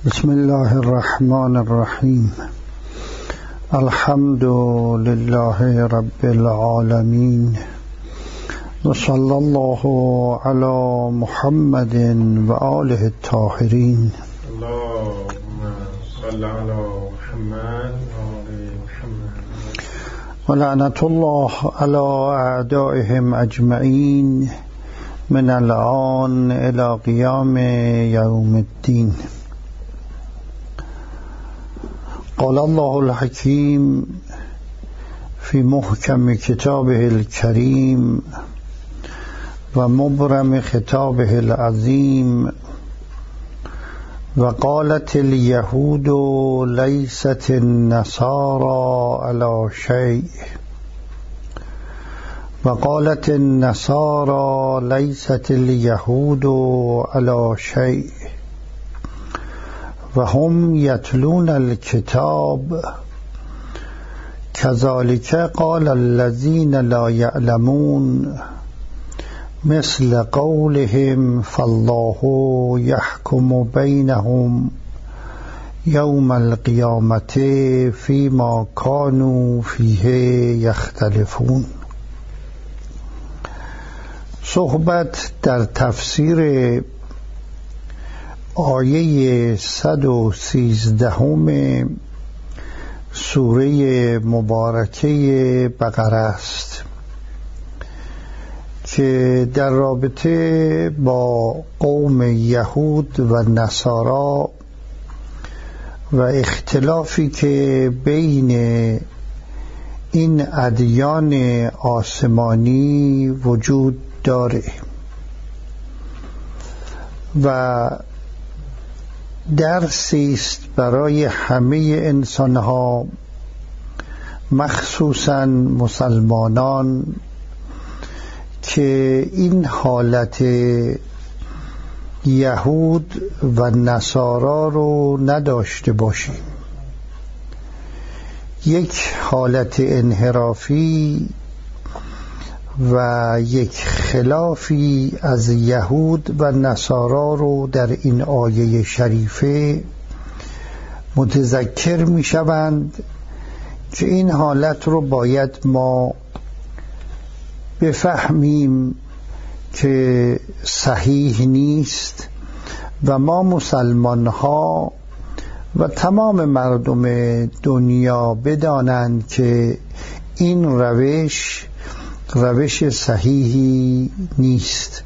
بسم الله الرحمن الرحیم. الحمد لله رب العالمین و صلی الله علی محمد و آله الطاهرین. اللهم صل علی محمد و آل محمد و لعنت الله علی اعدائهم اجمعین من الآن الی قیام یوم الدین. قال الله الحکیم فی محکم کتابه الکریم و مبرم خطابه العظیم و قالت الیهود لیست النصارى علی شیء و قالت النصارى لیست الیهود علی شیء و هم یتلون الکتاب کذالک قال الذین لا یعلمون مثل قولهم فالله یحکم بینهم یوم القیامة فیما کانوا فیه یختلفون. صحبت در تفسیر آیه 113 سوره مبارکه بقره است که در رابطه با قوم یهود و نصارا و اختلافی که بین این ادیان آسمانی وجود داره و درسی است برای همه انسانها، مخصوصا مسلمانان، که این حالت یهود و نصارا رو نداشته باشیم. یک حالت انحرافی و یک خلافی از یهود و نصارا رو در این آیه شریفه متذکر می شوند که این حالت رو باید ما بفهمیم که صحیح نیست و ما مسلمان ها و تمام مردم دنیا بدانند که این روش صحیحی نیست.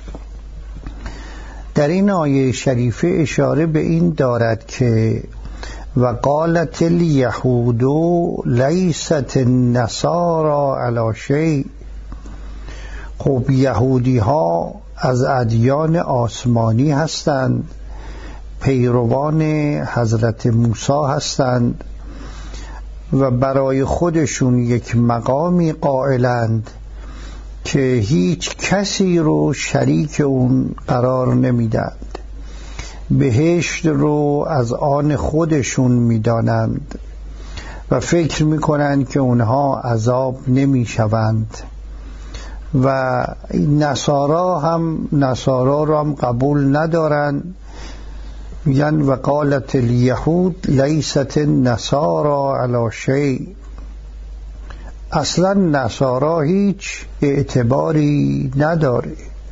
در این آیه شریفه اشاره به این دارد که و قالت الیهود لیست النصارى علی شیء. خب یهودی ها از ادیان آسمانی هستند، پیروان حضرت موسی هستند و برای خودشون یک مقامی قائلند که هیچ کسی رو شریک اون قرار نمیدند. بهشت رو از آن خودشون میدانند و فکر میکنند که اونها عذاب نمیشوند و نصارا رو هم قبول ندارند. میگن و قالت الیهود لیست النصارى علی شیء. اصلا نصارا هیچ اعتباری نداره.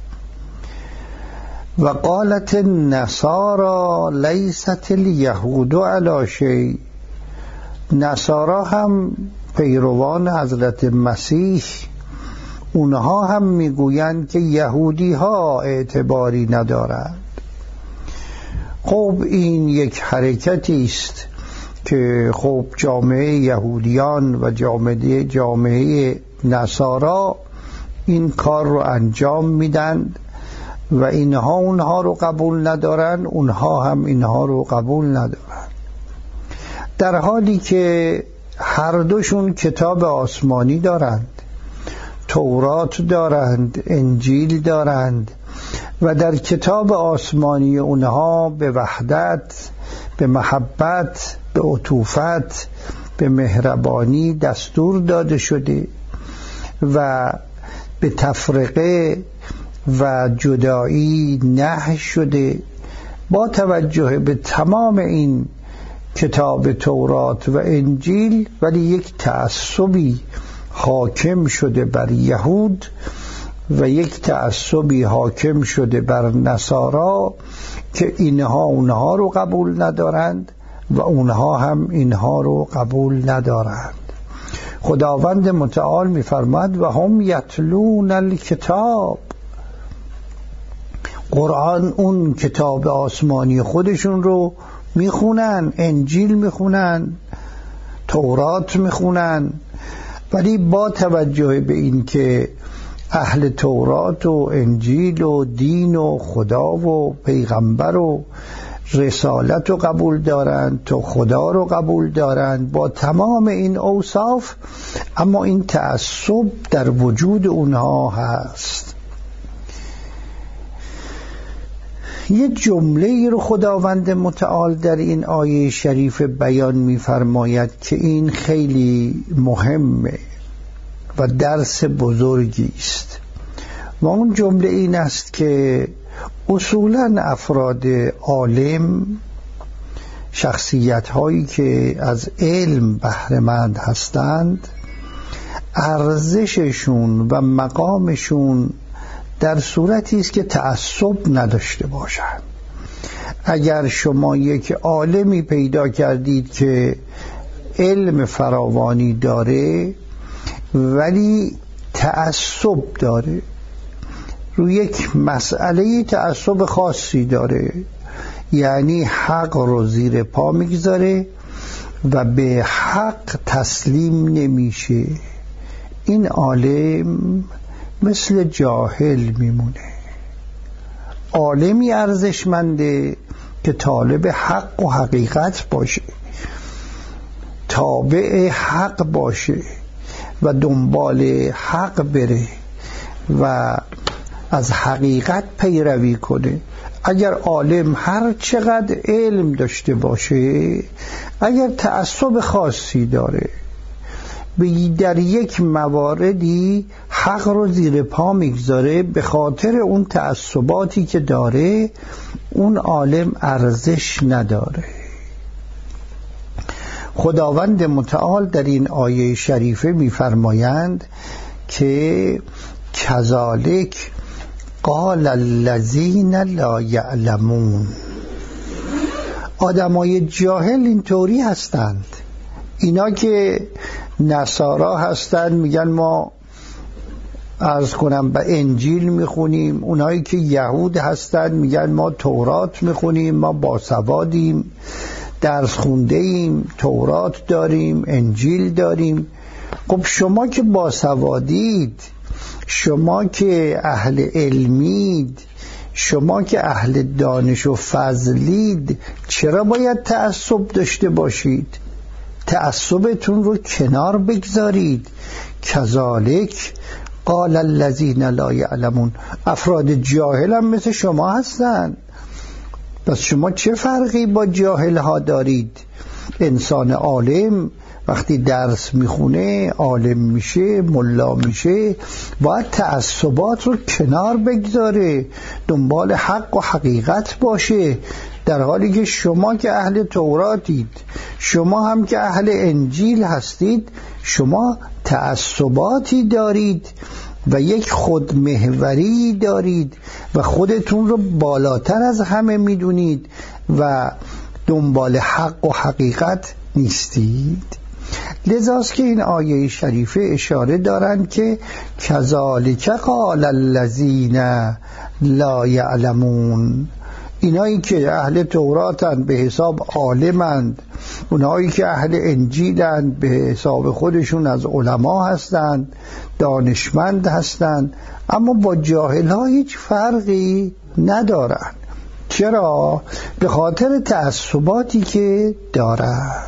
و قالت النصارى لیست الیهود علی شیء. نصارا هم پیروان حضرت مسیح، اونها هم میگویند که یهودی ها اعتباری ندارند. خب این یک حرکتی است که خب جامعه یهودیان و جامعه نصارا این کار رو انجام میدن و اینها اونها رو قبول ندارن، اونها هم اینها رو قبول ندارن، در حالی که هر دوشون کتاب آسمانی دارند، تورات دارند، انجیل دارند و در کتاب آسمانی اونها به وحدت، به محبت، به عطوفت، به مهربانی دستور داده شده و به تفرقه و جدایی نهی شده، با توجه به تمام این کتاب تورات و انجیل، ولی یک تعصبی حاکم شده بر یهود و یک تعصبی حاکم شده بر نصارا که اینها اونها رو قبول ندارند و اونها هم اینها رو قبول ندارند. خداوند متعال می‌فرماید و هم یتلون الکتاب، قرآن اون کتاب آسمانی خودشون رو میخونن، انجیل میخونن، تورات میخونن، ولی با توجه به این که اهل تورات و انجیل و دین و خدا و پیغمبر و رسالت رو قبول دارند، تو خدا رو قبول دارند با تمام این اوصاف، اما این تعصب در وجود اونها هست. یه جمله رو خداوند متعال در این آیه شریف بیان می‌فرماید که این خیلی مهمه و درس بزرگی است و اون جمله این است که اصولاً افراد عالم، شخصیت هایی که از علم بهره‌مند هستند، ارزششون و مقامشون در صورتی است که تعصب نداشته باشند. اگر شما یک عالمی پیدا کردید که علم فراوانی داره ولی تعصب داره، روی یک مسئله تعصب خاصی داره، یعنی حق رو زیر پا میگذاره و به حق تسلیم نمیشه، این عالم مثل جاهل میمونه. عالمی ارزشمنده که طالب حق و حقیقت باشه، تابع حق باشه و دنبال حق بره و از حقیقت پیروی کنه. اگر عالم هر چقدر علم داشته باشه، اگر تعصب خاصی داره، در یک مواردی حق رو زیر پا میگذاره، به خاطر اون تعصباتی که داره، اون عالم ارزش نداره. خداوند متعال در این آیه شریفه میفرمایند که کذالک قال الذین لا یعلمون، آدمای جاهل اینطوری هستند. اینا که نصارا هستند میگن ما عرض کنم به انجیل میخونیم، اونایی که یهود هستند میگن ما تورات میخونیم، ما باسوادیم، درس خونده ایم، تورات داریم، انجیل داریم. خب شما که باسوادید، شما که اهل علمید، شما که اهل دانش و فضلید، چرا باید تعصب داشته باشید؟ تعصبتون رو کنار بگذارید. کذالک قال الذین لا یعلمون، افراد جاهل هم مثل شما هستن. پس شما چه فرقی با جاهل ها دارید؟ انسان عالم وقتی درس میخونه، عالم میشه، ملا میشه، باید تعصبات رو کنار بگذاره، دنبال حق و حقیقت باشه، در حالی که شما که اهل توراتید، شما هم که اهل انجیل هستید، شما تعصباتی دارید و یک خودمحوری دارید و خودتون رو بالاتر از همه میدونید و دنبال حق و حقیقت نیستید. لذاست که این آیه شریفه اشاره دارند که کذالک قال الذین لا یعلمون، اینایی که اهل توراتند به حساب عالمند، اونایی که اهل انجیلند به حساب خودشون از علما هستند، دانشمند هستند، اما با جاهل ها هیچ فرقی ندارند. چرا؟ به خاطر تعصباتی که دارند.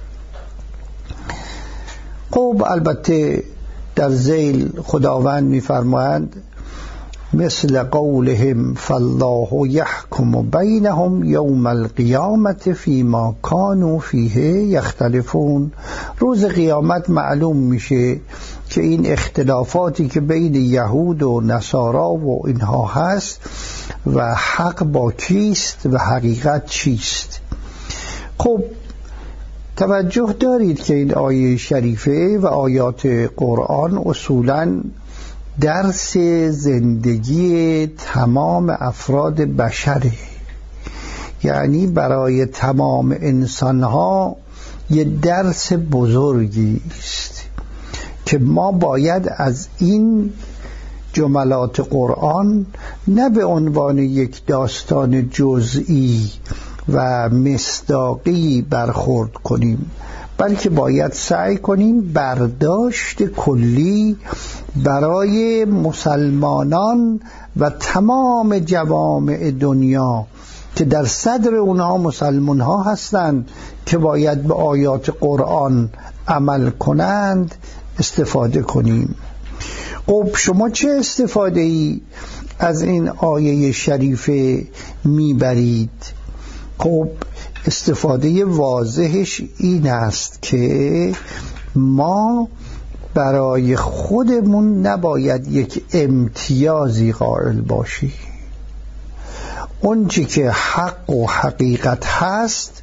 خب البته در ذیل خداوند می‌فرمایند مثل قولهم فالله یحکم بینهم یوم القیامت فیما کانوا فیه یختلفون، روز قیامت معلوم میشه که این اختلافاتی که بین یهود و نصارا و اینها هست و حق با کیست و حقیقت چیست. خب توجه دارید که این آیه شریفه و آیات قرآن اصولاً درس زندگی تمام افراد بشره، یعنی برای تمام انسانها یه درس بزرگی است که ما باید از این جملات قرآن نه به عنوان یک داستان جزئی و مصداقی برخورد کنیم، بلکه باید سعی کنیم برداشت کلی برای مسلمانان و تمام جوامع دنیا که در صدر اونها مسلمان ها هستند که باید به آیات قرآن عمل کنند استفاده کنیم. خب شما چه استفاده ای از این آیه شریفه میبرید؟ خب استفاده واضحش این است که ما برای خودمون نباید یک امتیازی قائل باشیم. اون چی که حق و حقیقت هست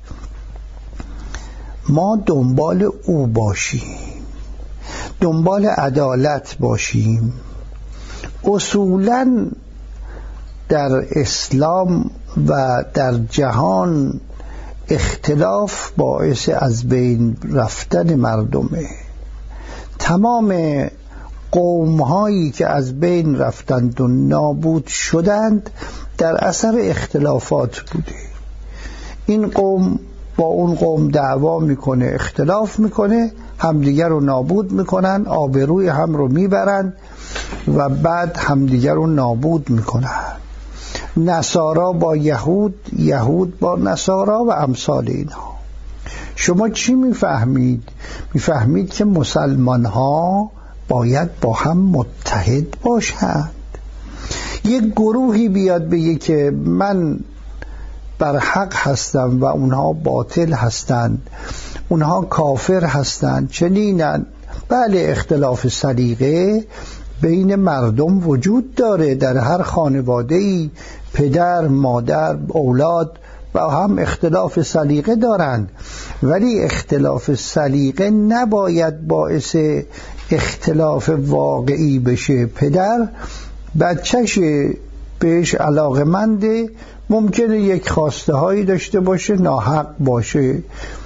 ما دنبال او باشیم، دنبال عدالت باشیم. اصولاً در اسلام و در جهان اختلاف باعث از بین رفتن مردمه. تمام قوم‌هایی که از بین رفتند و نابود شدند در اثر اختلافات بوده. این قوم با اون قوم دعوا میکنه، اختلاف میکنه، همدیگر رو نابود میکنن، آبروی هم رو میبرن و بعد همدیگر رو نابود میکنن. نصارا با یهود، یهود با نصارا و امثال اینها. شما چی میفهمید؟ میفهمید که مسلمان ها باید با هم متحد باشند. یک گروهی بیاد بگه که من بر حق هستم و اونها باطل هستند، اونها کافر هستند، چنینن. بله اختلاف سلیقه بین مردم وجود داره، در هر خانواده‌ای پدر، مادر، اولاد با هم اختلاف سلیقه دارند، ولی اختلاف سلیقه نباید باعث اختلاف واقعی بشه. پدر بچه‌ش بهش علاقه‌منده، ممکنه یک خواسته هایی داشته باشه ناحق باشه.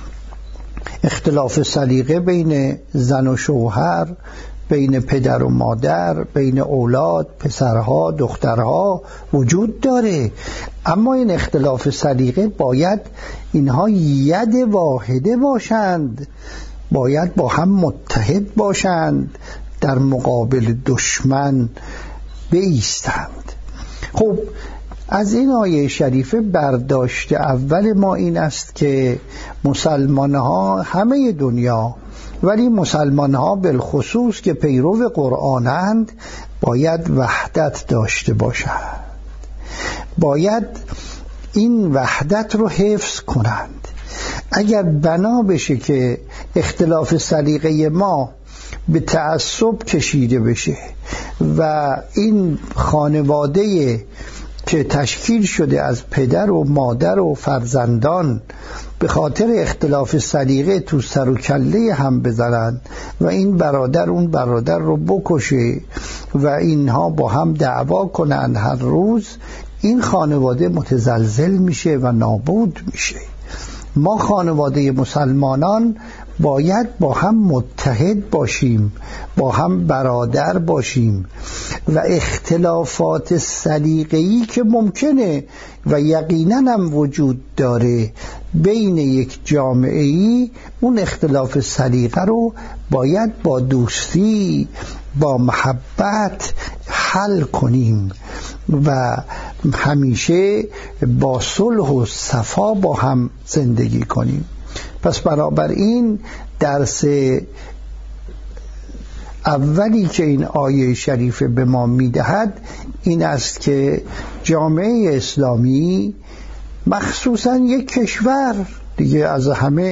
اختلاف سلیقه بین زن و شوهر، بین پدر و مادر، بین اولاد، پسرها، دخترها وجود داره، اما این اختلاف سلیقه باید اینها ید واحده باشند، باید با هم متحد باشند، در مقابل دشمن بایستند. خب از این آیه شریفه برداشت اول ما این است که مسلمان ها همه دنیا، ولی مسلمان ها بالخصوص که پیرو قرآنند، باید وحدت داشته باشند، باید این وحدت رو حفظ کنند. اگر بنا بشه که اختلاف سلیقه ما به تعصب کشیده بشه و این خانواده که تشکیل شده از پدر و مادر و فرزندان به خاطر اختلاف سلیقه تو سر و کله هم بزنن و این برادر اون برادر رو بکشه و اینها با هم دعوا کنن هر روز، این خانواده متزلزل میشه و نابود میشه. ما خانواده مسلمانان باید با هم متحد باشیم، با هم برادر باشیم و اختلافات سلیقه‌ای که ممکنه و یقیناً هم وجود داره بین یک جامعه‌ای، اون اختلاف سلیقه رو باید با دوستی، با محبت حل کنیم و همیشه با صلح و صفا با هم زندگی کنیم. پس بنابراین درس اولی که این آیه شریفه به ما میدهد این است که جامعه اسلامی، مخصوصا یک کشور دیگه از همه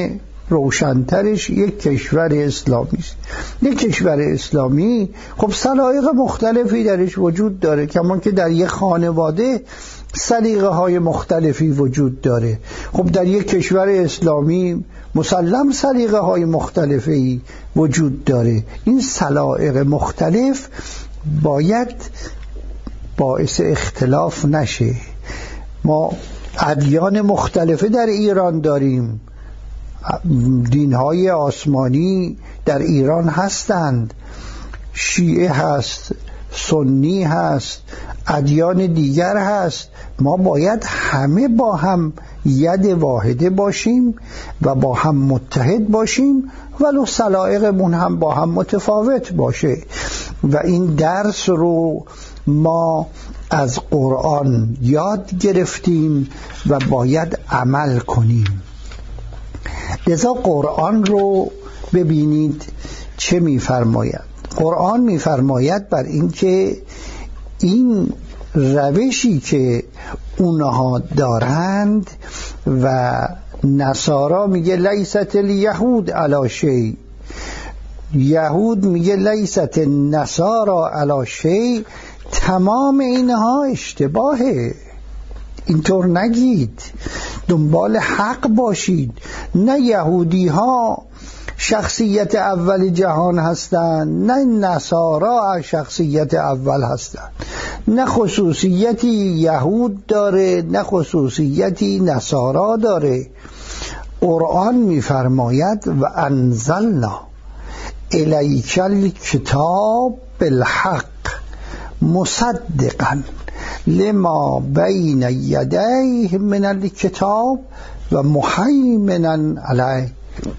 روشنترش یک کشور اسلامی است. یک کشور اسلامی خب سلایق مختلفی درش وجود داره، کما که در یک خانواده سلیقه های مختلفی وجود داره. خب در یک کشور اسلامی مسلم سلیقه های مختلفی وجود داره. این سلایق مختلف باید باعث اختلاف نشه. ما ادیان مختلفه در ایران داریم، دینهای آسمانی در ایران هستند، شیعه هست، سنی هست، ادیان دیگر هست. ما باید همه با هم ید واحده باشیم و با هم متحد باشیم، ولو سلایقمون هم با هم متفاوت باشه. و این درس رو ما از قرآن یاد گرفتیم و باید عمل کنیم. لذا قرآن رو ببینید چه می‌فرماید. قرآن می‌فرماید بر اینکه این روشی که اونها دارند و نصارا میگه لیست الیهود علی شیء، یهود میگه لیست النصارا علی شیء، تمام اینها اشتباهه. اینطور نگید، دنبال حق باشید. نه یهودی ها شخصیت اول جهان هستند، نه نصارا شخصیت اول هستند. نه خصوصیتی یهود داره، نه خصوصیتی نصارا داره. قرآن میفرماید و انزلنا الیک الکتاب بالحق مصدقا لما بین یدیه من الکتاب و مهیمنا علیه.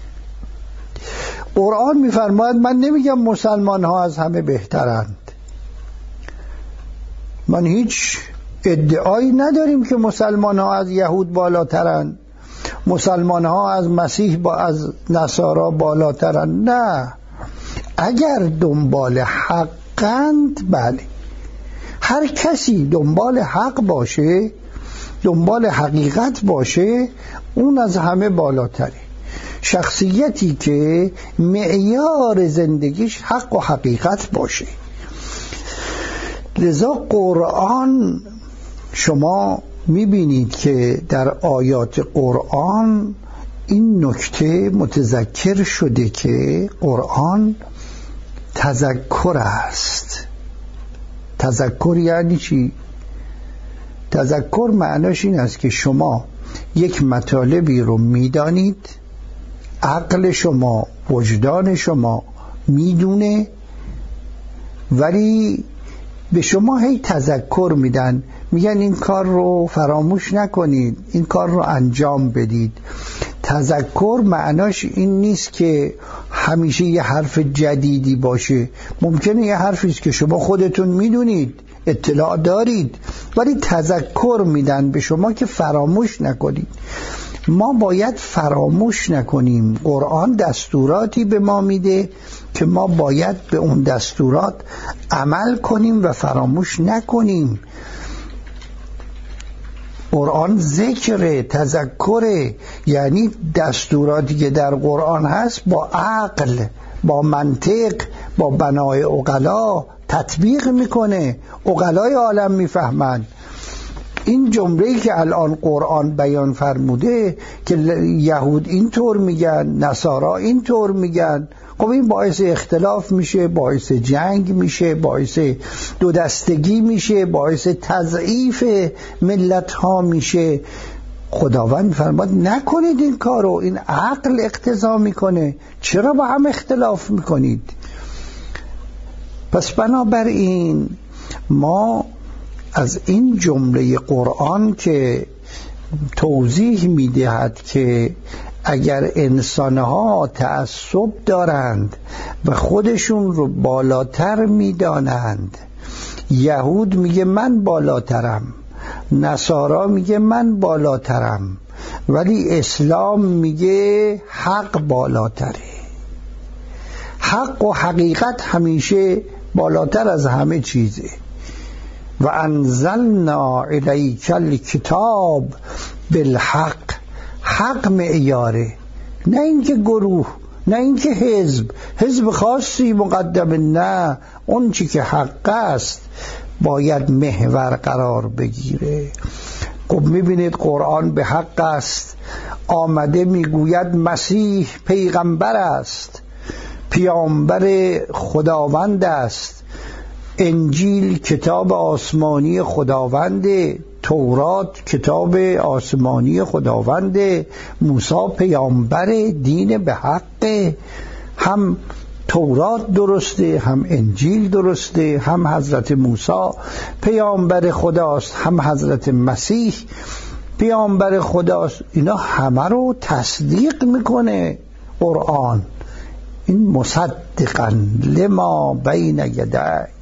قرآن میفرماید من نمیگم مسلمان ها از همه بهترند، من هیچ ادعایی نداریم که مسلمان ها از یهود بالاترند، مسلمان ها از مسیح از نصارا بالاترند. نه، اگر دنبال حقند بله، هر کسی دنبال حق باشه، دنبال حقیقت باشه، اون از همه بالاتره. شخصیتی که معیار زندگیش حق و حقیقت باشه. لذا قرآن شما میبینید که در آیات قرآن این نکته متذکر شده که قرآن تذکر است. تذکر یعنی چی؟ تذکر معناش این است که شما یک مطالبی رو میدانید، عقل شما، وجدان شما میدونه، ولی به شما هی تذکر میدن، میگن این کار رو فراموش نکنید، این کار رو انجام بدید. تذکر معناش این نیست که همیشه یه حرف جدیدی باشه. ممکنه یه حرفی است که شما خودتون میدونید، اطلاع دارید، ولی تذکر میدن به شما که فراموش نکنید. ما باید فراموش نکنیم. قرآن دستوراتی به ما میده که ما باید به اون دستورات عمل کنیم و فراموش نکنیم. قرآن ذکر، تذکر، یعنی دستوراتی که در قرآن هست با عقل، با منطق، با بنای عقلا تطبیق میکنه. عقلای عالم میفهمند. این جمله‌ای که الان قرآن بیان فرموده که یهود اینطور میگن، نصارا اینطور میگن، خب این باعث اختلاف میشه، باعث جنگ میشه، باعث دو دستگی میشه، باعث تضعیف ملت ها میشه. خداوند فرمود نکنید این کارو، این عقل اقتضا میکنه، چرا با هم اختلاف میکنید؟ پس بنابراین ما از این جمله قرآن که توضیح میدهد که اگر انسانها تعصب دارند و خودشون رو بالاتر میدانند، یهود میگه من بالاترم، نصارا میگه من بالاترم، ولی اسلام میگه حق بالاتره. حق و حقیقت همیشه بالاتر از همه چیزه. و انزلنا الیک الکتاب بالحق. حق معیاره، نه اینکه گروه، نه اینکه حزب خاصی مقدم، نه، اون چی که حق است باید محور قرار بگیره. خب میبینید قرآن به حق است، آمده میگوید مسیح پیغمبر است، پیامبر خداوند است، انجیل کتاب آسمانی خداوند، تورات کتاب آسمانی خداوند، موسی پیامبر، دین به حق. هم تورات درسته، هم انجیل درسته، هم حضرت موسی پیامبر خداست، هم حضرت مسیح پیامبر خداست. اینا همه رو تصدیق میکنه قرآن. این مصدقا لما بین یدی.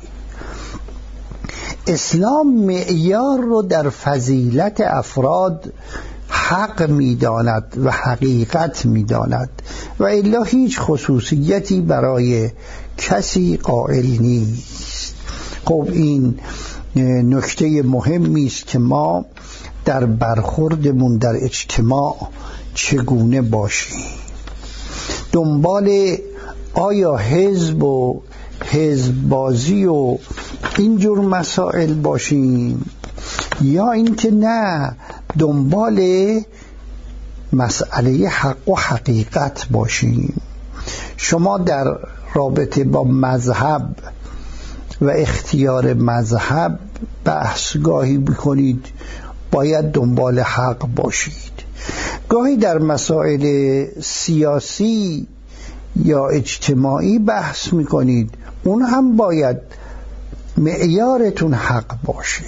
اسلام معیار رو در فضیلت افراد حق میداند و حقیقت میداند و الا هیچ خصوصیتی برای کسی قائل نیست. خب این نکته مهمی است که ما در برخوردمون در اجتماع چگونه باشیم. دنبال آیا حزب و حزب بازی و اینجور مسائل باشیم، یا اینکه نه دنبال مسئله حق و حقیقت باشیم. شما در رابطه با مذهب و اختیار مذهب بحث گاهی بکنید، باید دنبال حق باشید. گاهی در مسائل سیاسی یا اجتماعی بحث میکنید، اون هم باید معیارتون حق باشه.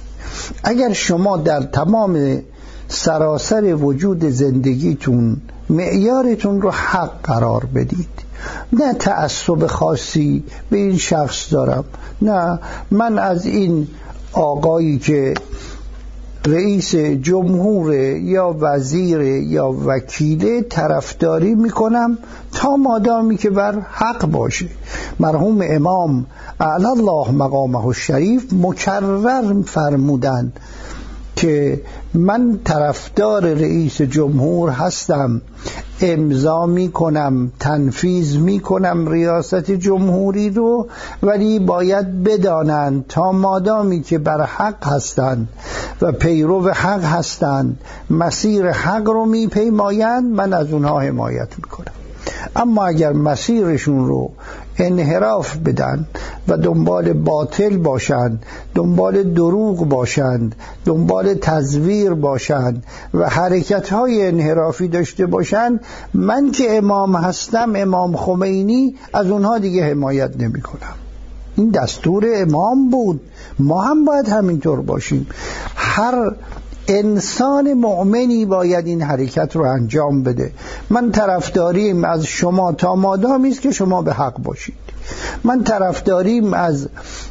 اگر شما در تمام سراسر وجود زندگیتون معیارتون رو حق قرار بدید، نه تعصب خاصی به این شخص دارم، نه من از این آقایی که رئیس جمهور یا وزیر یا وکیل طرفداری میکنم تا مادامی که بر حق باشه. مرحوم امام اعلی الله مقامه الشریف مکرر فرمودن که من طرفدار رئیس جمهور هستم، امضا میکنم، تنفیذ میکنم ریاست جمهوری رو، ولی باید بدانند تا مادامی که بر حق هستند و پیرو حق هستند، مسیر حق رو میپیمایند، من از اونها حمایت میکنم. اما اگر مسیرشون رو انحراف بدن و دنبال باطل باشند، دنبال دروغ باشند، دنبال تزویر باشند و حرکت‌های انحرافی داشته باشند، من که امام هستم، امام خمینی، از اونها دیگه حمایت نمی کنم. این دستور امام بود، ما هم باید همینطور باشیم. هر انسان مؤمنی باید این حرکت رو انجام بده. من طرفداریم از شما تا مادامی است که شما به حق باشید. من طرفداریم از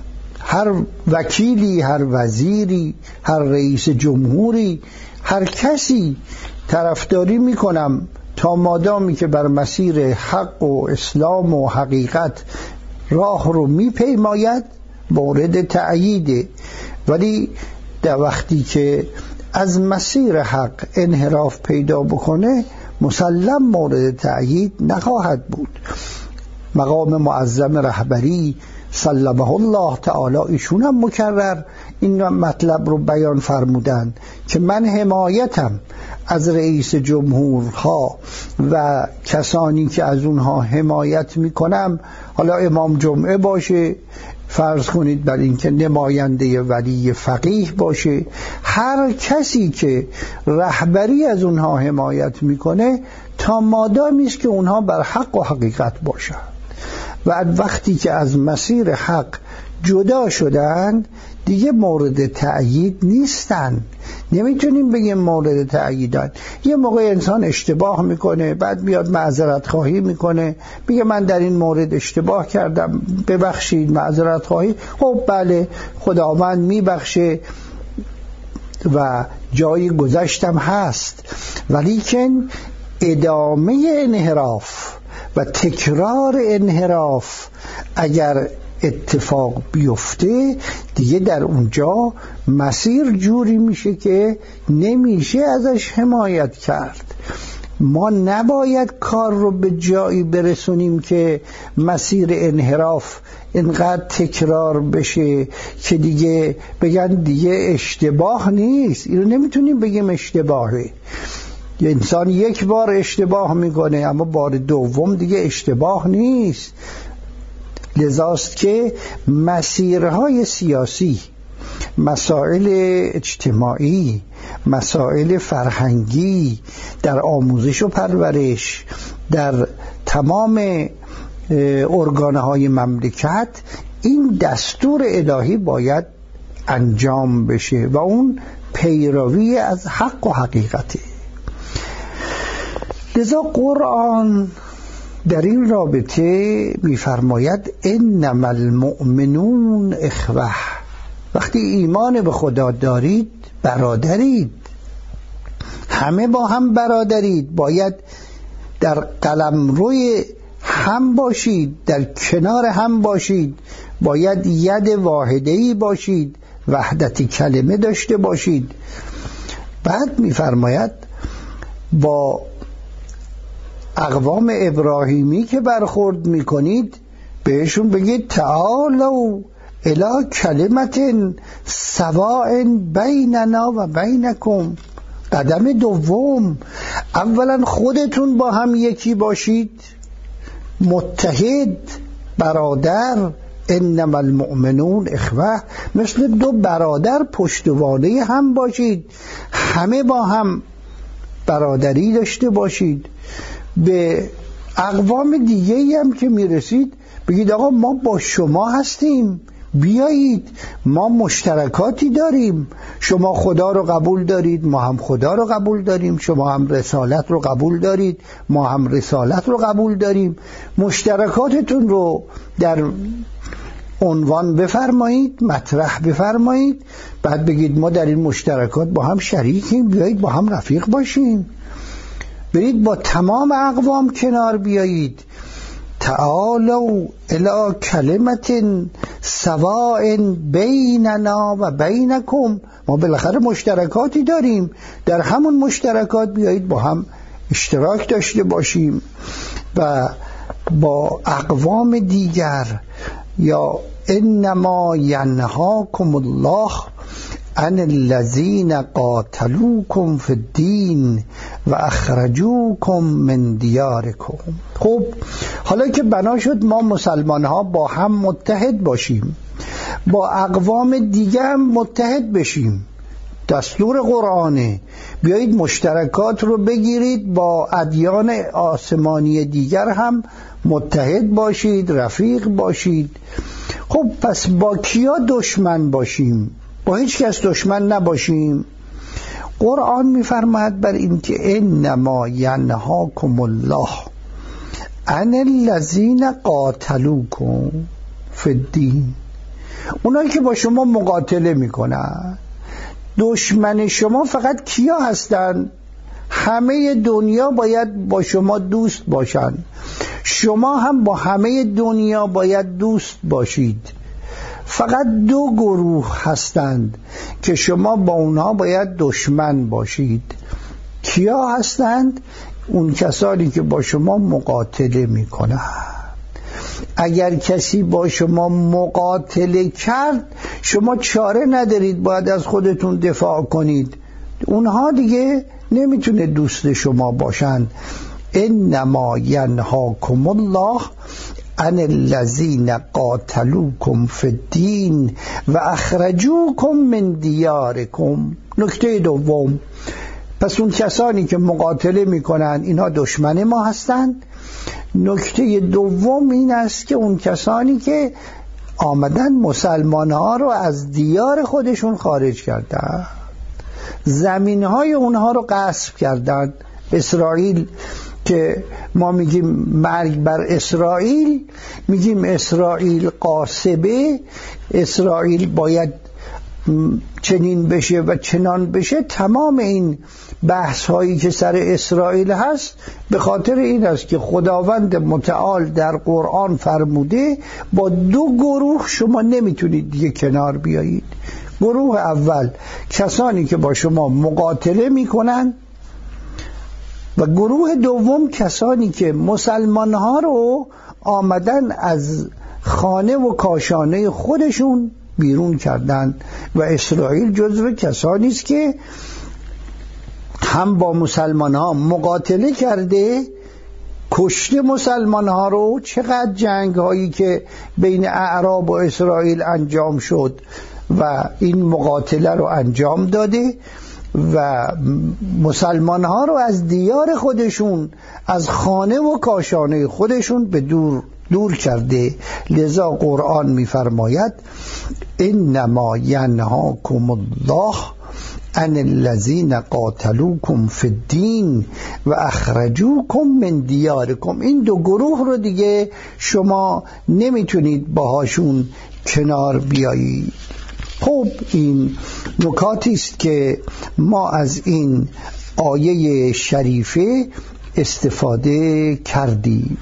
هر وکیلی، هر وزیری، هر رئیس جمهوری، هر کسی طرفداری میکنم تا مادامی که بر مسیر حق و اسلام و حقیقت راه رو میپیماید، مورد تأییده. ولی در وقتی که از مسیر حق انحراف پیدا بکنه، مسلم مورد تأیید نخواهد بود. مقام معظم رهبری سلمه الله تعالی، ایشون هم مکرر این مطلب رو بیان فرمودن که من حمایتم از رئیس جمهورها و کسانی که از اونها حمایت میکنم، حالا امام جمعه باشه، فرض کنید بر اینکه نماینده ولی فقیه باشه، هر کسی که رهبری از اونها حمایت میکنه تا مادامی است که اونها بر حق و حقیقت باشند. و وقتی که از مسیر حق جدا شدند دیگه مورد تأیید نیستن. نمیتونیم بگیم مورد تأییدن. یه موقع انسان اشتباه میکنه، بعد میاد معذرت خواهی میکنه، میگه من در این مورد اشتباه کردم، ببخشید، معذرت خواهی. خب بله، خداوند میبخشه و جای گذشتم هست، ولیکن ادامه انحراف و تکرار انحراف اگر اتفاق بیفته، دیگه در اونجا مسیر جوری میشه که نمیشه ازش حمایت کرد. ما نباید کار رو به جایی برسونیم که مسیر انحراف اینقدر تکرار بشه که دیگه بگن دیگه اشتباه نیست. اینو نمیتونیم بگیم اشتباهه. یه انسان یک بار اشتباه میکنه اما بار دوم دیگه اشتباه نیست. لذاست که مسیرهای سیاسی، مسائل اجتماعی، مسائل فرهنگی، در آموزش و پرورش، در تمام ارگانهای مملکت این دستور الهی باید انجام بشه و اون پیروی از حق و حقیقته. لذا قرآن در این رابطه می‌فرماید انما المؤمنون اخوه. وقتی ایمان به خدا دارید برادرید، همه با هم برادرید، باید در قلمروی هم باشید، در کنار هم باشید، باید ید واحده‌ای باشید، وحدت کلمه داشته باشید. بعد می‌فرماید با اقوام ابراهیمی که برخورد میکنید بهشون بگید تعالوا الی کلمت سواء بیننا و بینکم. قدم دوم، اولا خودتون با هم یکی باشید، متحد، برادر. انما المؤمنون اخوه، مثل دو برادر پشتوانه هم باشید، همه با هم برادری داشته باشید. به اقوام دیگه هم که میرسید بگید آقا ما با شما هستیم، بیایید، ما مشترکاتی داریم، شما خدا رو قبول دارید، ما هم خدا رو قبول داریم، شما هم رسالت رو قبول دارید، ما هم رسالت رو قبول داریم. مشترکاتتون رو در عنوان بفرمایید، مطرح بفرمایید، بعد بگید ما در این مشترکات با هم شریکیم، بیایید با هم رفیق باشیم، برید با تمام اقوام کنار بیایید. تعالوا الی کلمت سواء بیننا و بینکم. ما بالاخره مشترکاتی داریم، در همون مشترکات بیایید با هم اشتراک داشته باشیم و با اقوام دیگر. یا انما ینهاکم الله عن الذین قاتلوکم فی الدین و اخرجوکم من دیارکم. خب حالا که بنا شد ما مسلمان ها با هم متحد باشیم، با اقوام دیگه هم متحد بشیم، دستور قرآنه، بیایید مشترکات رو بگیرید، با ادیان آسمانی دیگر هم متحد باشید، رفیق باشید. خب پس با کیا دشمن باشیم؟ با هیچ کس دشمن نباشیم. قرآن میفرماید بر این که انما ینهاکم الله عن الذین قاتلوکم فی الدین. اونایی که با شما مقاتله میکنن، دشمن شما فقط کیا هستن؟ همه دنیا باید با شما دوست باشن، شما هم با همه دنیا باید دوست باشید. فقط دو گروه هستند که شما با اونها باید دشمن باشید. کیا هستند؟ اون کسانی که با شما مقاتله میکنند. اگر کسی با شما مقاتله کرد، شما چاره ندارید، باید از خودتون دفاع کنید. اونها دیگه نمیتونه دوست شما باشند. انما ینهاکم الله عن الذین قاتلوکم فی الدین و اخرجوکم من دیارکم. نکته دوم، پس اون کسانی که مقاتله میکنن اینها دشمن ما هستند. نکته دوم این است که اون کسانی که آمدن مسلمان ها رو از دیار خودشون خارج کردن، زمین های اونها رو غصب کردند. اسرائیل که ما میگیم مرگ بر اسرائیل، میگیم اسرائیل قاصبه، اسرائیل باید چنین بشه و چنان بشه. تمام این بحث هایی که سر اسرائیل هست به خاطر این است که خداوند متعال در قرآن فرموده با دو گروه شما نمیتونید دیگه کنار بیایید. گروه اول کسانی که با شما مقاتله میکنن، و گروه دوم کسانی که مسلمان ها رو آمدن از خانه و کاشانه خودشون بیرون کردن و اسرائیل جزو کسانی است که هم با مسلمان ها مقاتله کرده، کشته مسلمان ها رو. چقدر جنگ هایی که بین اعراب و اسرائیل انجام شد و این مقاتله رو انجام داده و مسلمان ها رو از دیار خودشون، از خانه و کاشانه خودشون به دور کرده. لذا قرآن می‌فرماید انما ینهاکم الله عن الذین قاتلوکم فی الدین و اخرجوکم من دیارکم. این دو گروه رو دیگه شما نمیتونید باهاشون کنار بیایید. خب این نکاتی است که ما از این آیه شریفه استفاده کردیم.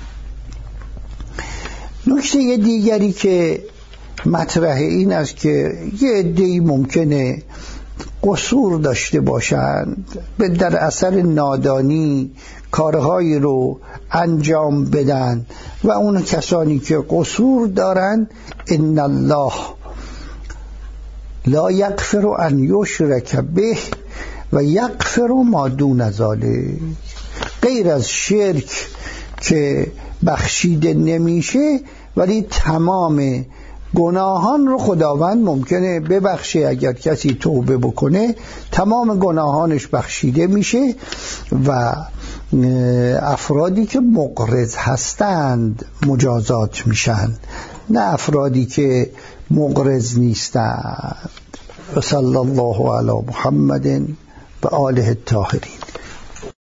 نکته دیگری که مطرح این است که یه عده‌ای ممکنه قصور داشته باشند، در اثر نادانی کارهایی رو انجام بدن و اون کسانی که قصور دارن ان الله لا یغفر ان یشرک به و یغفر ما دون ذلک. غیر از شرک که بخشیده نمیشه ولی تمام گناهان رو خداوند ممکنه ببخشه. اگر کسی توبه بکنه تمام گناهانش بخشیده میشه و افرادی که مقرض هستند مجازات میشن، نه افرادی که مقرض نیستند. و صلی الله علی محمد و آله الطاهرین.